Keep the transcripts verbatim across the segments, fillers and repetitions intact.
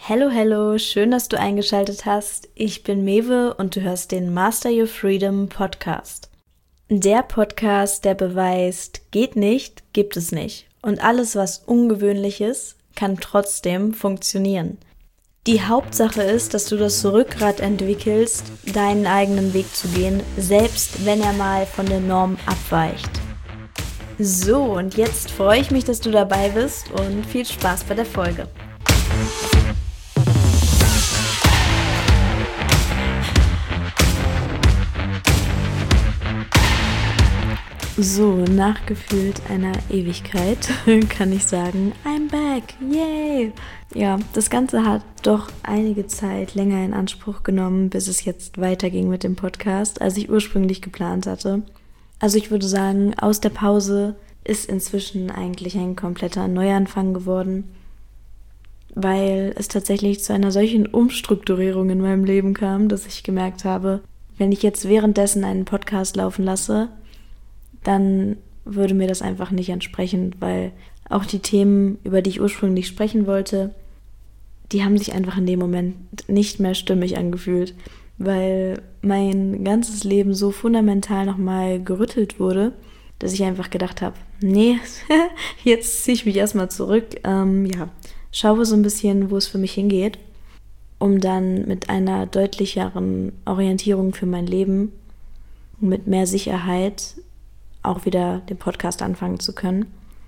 Hello, hello, schön, dass du eingeschaltet hast. Ich bin Mewe und du hörst den Master Your Freedom Podcast. Der Podcast, der beweist, geht nicht, gibt es nicht. Und alles, was ungewöhnlich ist, kann trotzdem funktionieren. Die Hauptsache ist, dass du das Rückgrat entwickelst, deinen eigenen Weg zu gehen, selbst wenn er mal von der Norm abweicht. So, und jetzt freue ich mich, dass du dabei bist und viel Spaß bei der Folge. So, nach gefühlt einer Ewigkeit kann ich sagen, I'm back, yay! Ja, das Ganze hat doch einige Zeit länger in Anspruch genommen, bis es jetzt weiterging mit dem Podcast, als ich ursprünglich geplant hatte. Also ich würde sagen, aus der Pause ist inzwischen eigentlich ein kompletter Neuanfang geworden, weil es tatsächlich zu einer solchen Umstrukturierung in meinem Leben kam, dass ich gemerkt habe, wenn ich jetzt währenddessen einen Podcast laufen lasse, dann würde mir das einfach nicht entsprechen, weil auch die Themen, über die ich ursprünglich sprechen wollte, die haben sich einfach in dem Moment nicht mehr stimmig angefühlt, weil mein ganzes Leben so fundamental nochmal gerüttelt wurde, dass ich einfach gedacht habe, nee, jetzt ziehe ich mich erstmal zurück, ähm, ja, schaue so ein bisschen, wo es für mich hingeht, um dann mit einer deutlicheren Orientierung für mein Leben und mit mehr Sicherheit auch wieder den Podcast anfangen zu können.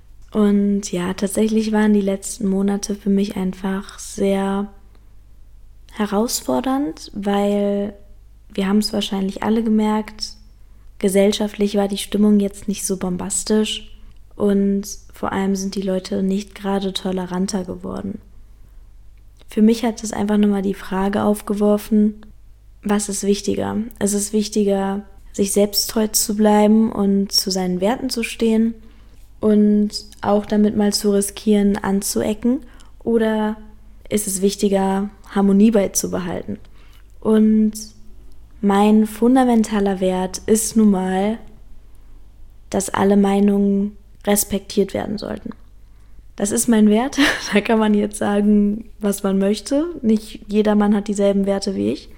Und ja, tatsächlich waren die letzten Monate für mich einfach sehr herausfordernd, weil wir haben es wahrscheinlich alle gemerkt, gesellschaftlich war die Stimmung jetzt nicht so bombastisch und vor allem sind die Leute nicht gerade toleranter geworden. Für mich hat es einfach nur mal die Frage aufgeworfen, was ist wichtiger? Es ist wichtiger, sich selbst treu zu bleiben und zu seinen Werten zu stehen und auch damit mal zu riskieren, anzuecken, oder ist es wichtiger, Harmonie beizubehalten? Und mein fundamentaler Wert ist nun mal, dass alle Meinungen respektiert werden sollten. Das ist mein Wert, da kann man jetzt sagen, was man möchte. Nicht jedermann hat dieselben Werte wie ich.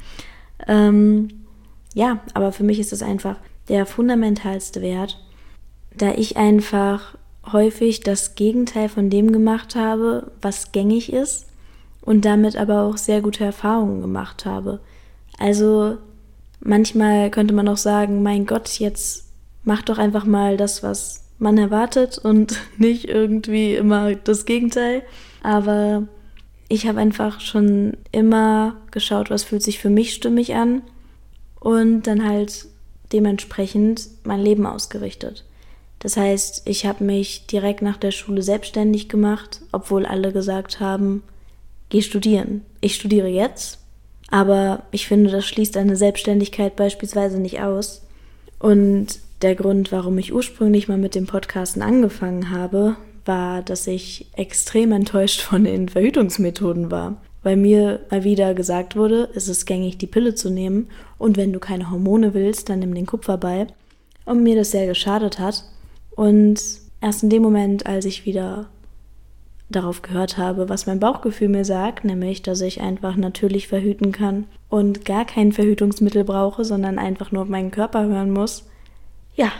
Ähm, Ja, aber für mich ist es einfach der fundamentalste Wert, da ich einfach häufig das Gegenteil von dem gemacht habe, was gängig ist und damit aber auch sehr gute Erfahrungen gemacht habe. Also manchmal könnte man auch sagen, mein Gott, jetzt mach doch einfach mal das, was man erwartet und nicht irgendwie immer das Gegenteil. Aber ich habe einfach schon immer geschaut, was fühlt sich für mich stimmig an. Und dann halt dementsprechend mein Leben ausgerichtet. Das heißt, ich habe mich direkt nach der Schule selbstständig gemacht, obwohl alle gesagt haben, geh studieren. Ich studiere jetzt, aber ich finde, das schließt eine Selbstständigkeit beispielsweise nicht aus. Und der Grund, warum ich ursprünglich mal mit dem Podcasten angefangen habe, war, dass ich extrem enttäuscht von den Verhütungsmethoden war. Weil mir mal wieder gesagt wurde, es ist gängig, die Pille zu nehmen und wenn du keine Hormone willst, dann nimm den Kupferball. Und mir das sehr geschadet hat. Und erst in dem Moment, als ich wieder darauf gehört habe, was mein Bauchgefühl mir sagt, nämlich, dass ich einfach natürlich verhüten kann und gar kein Verhütungsmittel brauche, sondern einfach nur auf meinen Körper hören muss, ja,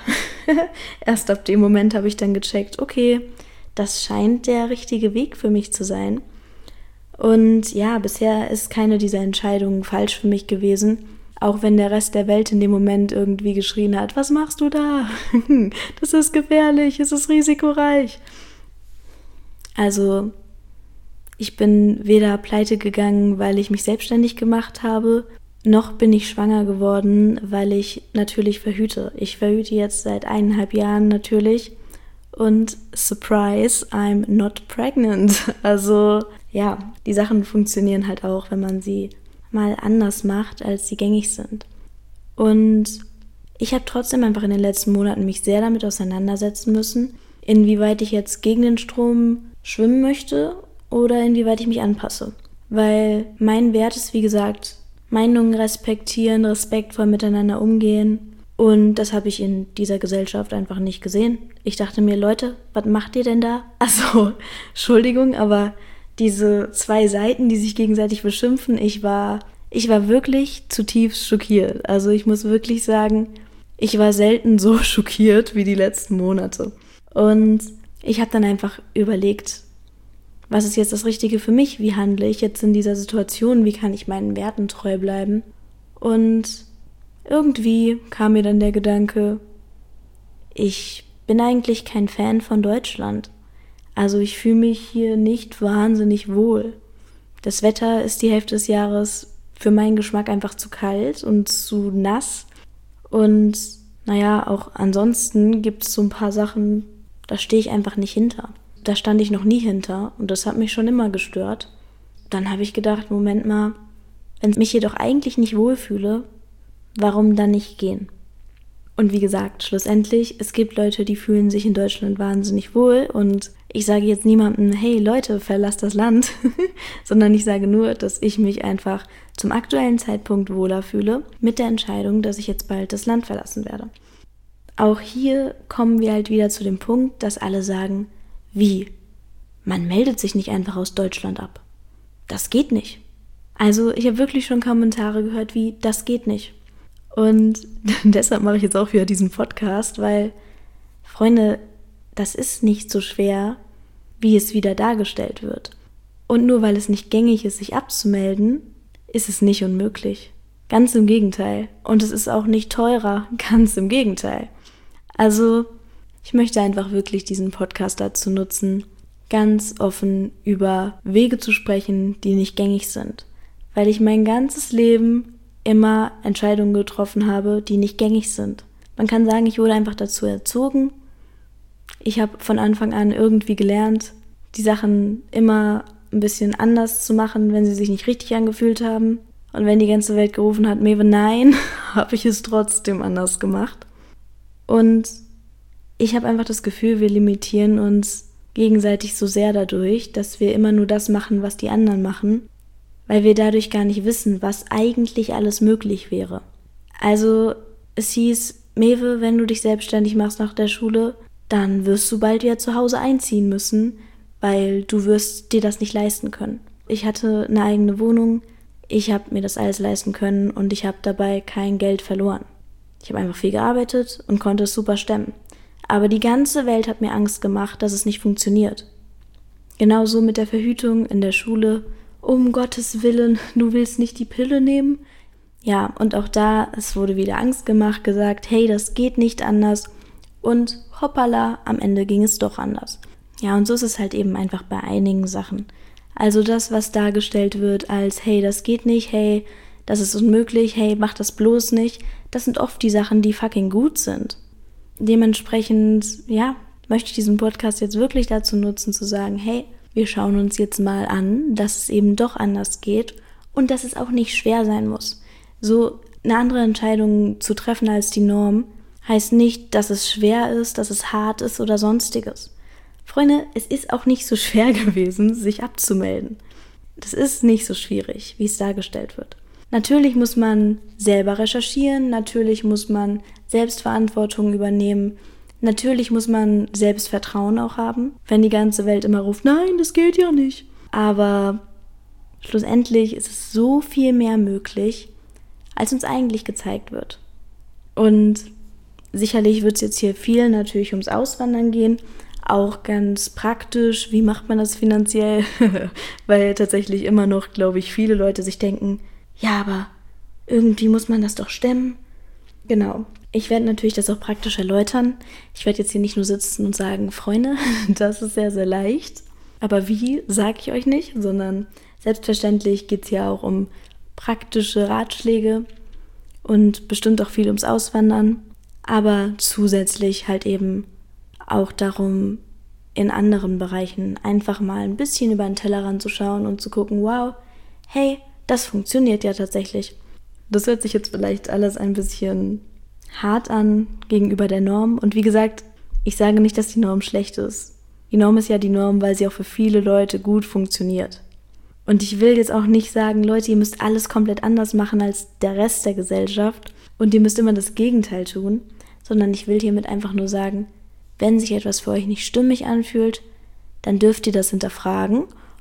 erst ab dem Moment habe ich dann gecheckt, okay, das scheint der richtige Weg für mich zu sein. Und ja, bisher ist keine dieser Entscheidungen falsch für mich gewesen, auch wenn der Rest der Welt in dem Moment irgendwie geschrien hat, was machst du da? Das ist gefährlich, es ist risikoreich. Also ich bin weder pleite gegangen, weil ich mich selbstständig gemacht habe, noch bin ich schwanger geworden, weil ich natürlich verhüte. Ich verhüte jetzt seit eineinhalb Jahren natürlich und surprise, I'm not pregnant. Also ja, die Sachen funktionieren halt auch, wenn man sie mal anders macht, als sie gängig sind. Und ich habe trotzdem einfach in den letzten Monaten mich sehr damit auseinandersetzen müssen, inwieweit ich jetzt gegen den Strom schwimmen möchte oder inwieweit ich mich anpasse. Weil mein Wert ist, wie gesagt, Meinungen respektieren, respektvoll miteinander umgehen. Und das habe ich in dieser Gesellschaft einfach nicht gesehen. Ich dachte mir, Leute, was macht ihr denn da? Also, Entschuldigung, aber diese zwei Seiten, die sich gegenseitig beschimpfen, ich war, ich war wirklich zutiefst schockiert. Also ich muss wirklich sagen, ich war selten so schockiert wie die letzten Monate. Und ich habe dann einfach überlegt, was ist jetzt das Richtige für mich? Wie handle ich jetzt in dieser Situation? Wie kann ich meinen Werten treu bleiben? Und irgendwie kam mir dann der Gedanke, ich bin eigentlich kein Fan von Deutschland. Also ich fühle mich hier nicht wahnsinnig wohl. Das Wetter ist die Hälfte des Jahres für meinen Geschmack einfach zu kalt und zu nass. Und naja, auch ansonsten gibt es so ein paar Sachen, da stehe ich einfach nicht hinter. Da stand ich noch nie hinter und das hat mich schon immer gestört. Dann habe ich gedacht, Moment mal, wenn ich mich hier doch eigentlich nicht wohlfühle, warum dann nicht gehen? Und wie gesagt, schlussendlich, es gibt Leute, die fühlen sich in Deutschland wahnsinnig wohl und ich sage jetzt niemandem, hey Leute, verlasst das Land, sondern ich sage nur, dass ich mich einfach zum aktuellen Zeitpunkt wohler fühle mit der Entscheidung, dass ich jetzt bald das Land verlassen werde. Auch hier kommen wir halt wieder zu dem Punkt, dass alle sagen, wie? Man meldet sich nicht einfach aus Deutschland ab. Das geht nicht. Also ich habe wirklich schon Kommentare gehört wie, das geht nicht. Und deshalb mache ich jetzt auch wieder diesen Podcast, weil, Freunde, das ist nicht so schwer, wie es wieder dargestellt wird. Und nur weil es nicht gängig ist, sich abzumelden, ist es nicht unmöglich. Ganz im Gegenteil. Und es ist auch nicht teurer, ganz im Gegenteil. Also, ich möchte einfach wirklich diesen Podcast dazu nutzen, ganz offen über Wege zu sprechen, die nicht gängig sind. Weil ich mein ganzes Leben immer Entscheidungen getroffen habe, die nicht gängig sind. Man kann sagen, ich wurde einfach dazu erzogen. Ich habe von Anfang an irgendwie gelernt, die Sachen immer ein bisschen anders zu machen, wenn sie sich nicht richtig angefühlt haben. Und wenn die ganze Welt gerufen hat, Mewe, nein, habe ich es trotzdem anders gemacht. Und ich habe einfach das Gefühl, wir limitieren uns gegenseitig so sehr dadurch, dass wir immer nur das machen, was die anderen machen, weil wir dadurch gar nicht wissen, was eigentlich alles möglich wäre. Also es hieß, Mewe, wenn du dich selbstständig machst nach der Schule, dann wirst du bald wieder zu Hause einziehen müssen, weil du wirst dir das nicht leisten können. Ich hatte eine eigene Wohnung, ich habe mir das alles leisten können und ich habe dabei kein Geld verloren. Ich habe einfach viel gearbeitet und konnte es super stemmen. Aber die ganze Welt hat mir Angst gemacht, dass es nicht funktioniert. Genauso mit der Verhütung in der Schule. Um Gottes Willen, du willst nicht die Pille nehmen? Ja, und auch da, es wurde wieder Angst gemacht, gesagt, hey, das geht nicht anders. Und hoppala, am Ende ging es doch anders. Ja, und so ist es halt eben einfach bei einigen Sachen. Also das, was dargestellt wird als, hey, das geht nicht, hey, das ist unmöglich, hey, mach das bloß nicht, das sind oft die Sachen, die fucking gut sind. Dementsprechend, ja, möchte ich diesen Podcast jetzt wirklich dazu nutzen, zu sagen, hey, wir schauen uns jetzt mal an, dass es eben doch anders geht und dass es auch nicht schwer sein muss. So eine andere Entscheidung zu treffen als die Norm heißt nicht, dass es schwer ist, dass es hart ist oder sonstiges. Freunde, es ist auch nicht so schwer gewesen, sich abzumelden. Das ist nicht so schwierig, wie es dargestellt wird. Natürlich muss man selber recherchieren, natürlich muss man Selbstverantwortung übernehmen, natürlich muss man Selbstvertrauen auch haben, wenn die ganze Welt immer ruft, nein, das geht ja nicht. Aber schlussendlich ist es so viel mehr möglich, als uns eigentlich gezeigt wird. Und sicherlich wird es jetzt hier viel natürlich ums Auswandern gehen, auch ganz praktisch, wie macht man das finanziell, weil tatsächlich immer noch, glaube ich, viele Leute sich denken, ja, aber irgendwie muss man das doch stemmen. Genau. Ich werde natürlich das auch praktisch erläutern. Ich werde jetzt hier nicht nur sitzen und sagen, Freunde, das ist sehr, sehr leicht. Aber wie, sage ich euch nicht, sondern selbstverständlich geht es ja auch um praktische Ratschläge und bestimmt auch viel ums Auswandern. Aber zusätzlich halt eben auch darum, in anderen Bereichen einfach mal ein bisschen über den Tellerrand zu schauen und zu gucken, wow, hey, das funktioniert ja tatsächlich. Das hört sich jetzt vielleicht alles ein bisschen hart an gegenüber der Norm. Und wie gesagt, ich sage nicht, dass die Norm schlecht ist. Die Norm ist ja die Norm, weil sie auch für viele Leute gut funktioniert. Und ich will jetzt auch nicht sagen, Leute, ihr müsst alles komplett anders machen als der Rest der Gesellschaft und ihr müsst immer das Gegenteil tun, sondern ich will hiermit einfach nur sagen, wenn sich etwas für euch nicht stimmig anfühlt, dann dürft ihr das hinterfragen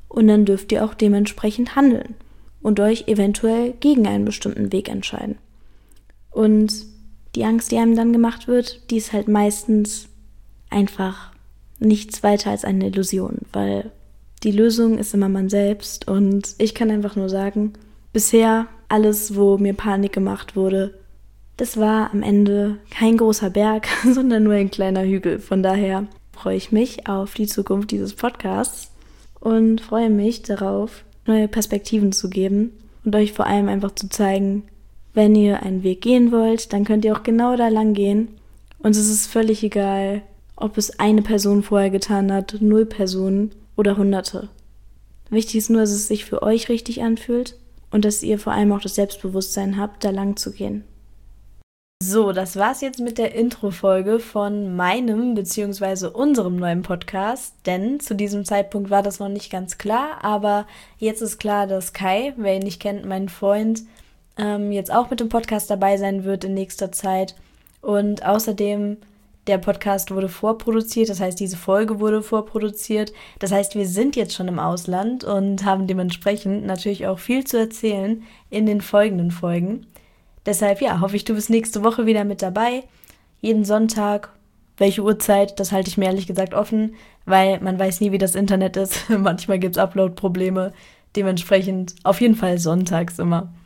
und dann dürft ihr auch dementsprechend handeln und euch eventuell gegen einen bestimmten Weg entscheiden. Und die Angst, die einem dann gemacht wird, die ist halt meistens einfach nichts weiter als eine Illusion, weil die Lösung ist immer man selbst und ich kann einfach nur sagen, bisher alles, wo mir Panik gemacht wurde, das war am Ende kein großer Berg, sondern nur ein kleiner Hügel. Von daher freue ich mich auf die Zukunft dieses Podcasts und freue mich darauf, neue Perspektiven zu geben und euch vor allem einfach zu zeigen, wenn ihr einen Weg gehen wollt, dann könnt ihr auch genau da lang gehen. Und es ist völlig egal, ob es eine Person vorher getan hat, null Personen oder Hunderte. Wichtig ist nur, dass es sich für euch richtig anfühlt und dass ihr vor allem auch das Selbstbewusstsein habt, da lang zu gehen. So, das war's jetzt mit der Intro-Folge von meinem bzw. unserem neuen Podcast, denn zu diesem Zeitpunkt war das noch nicht ganz klar, aber jetzt ist klar, dass Kai, wer ihn nicht kennt, mein Freund, ähm, jetzt auch mit dem Podcast dabei sein wird in nächster Zeit und außerdem der Podcast wurde vorproduziert, das heißt, diese Folge wurde vorproduziert, das heißt, wir sind jetzt schon im Ausland und haben dementsprechend natürlich auch viel zu erzählen in den folgenden Folgen. Deshalb, ja, hoffe ich, du bist nächste Woche wieder mit dabei. Jeden Sonntag. Welche Uhrzeit, das halte ich mir ehrlich gesagt offen, weil man weiß nie, wie das Internet ist. Manchmal gibt es Upload-Probleme. Dementsprechend auf jeden Fall sonntags immer.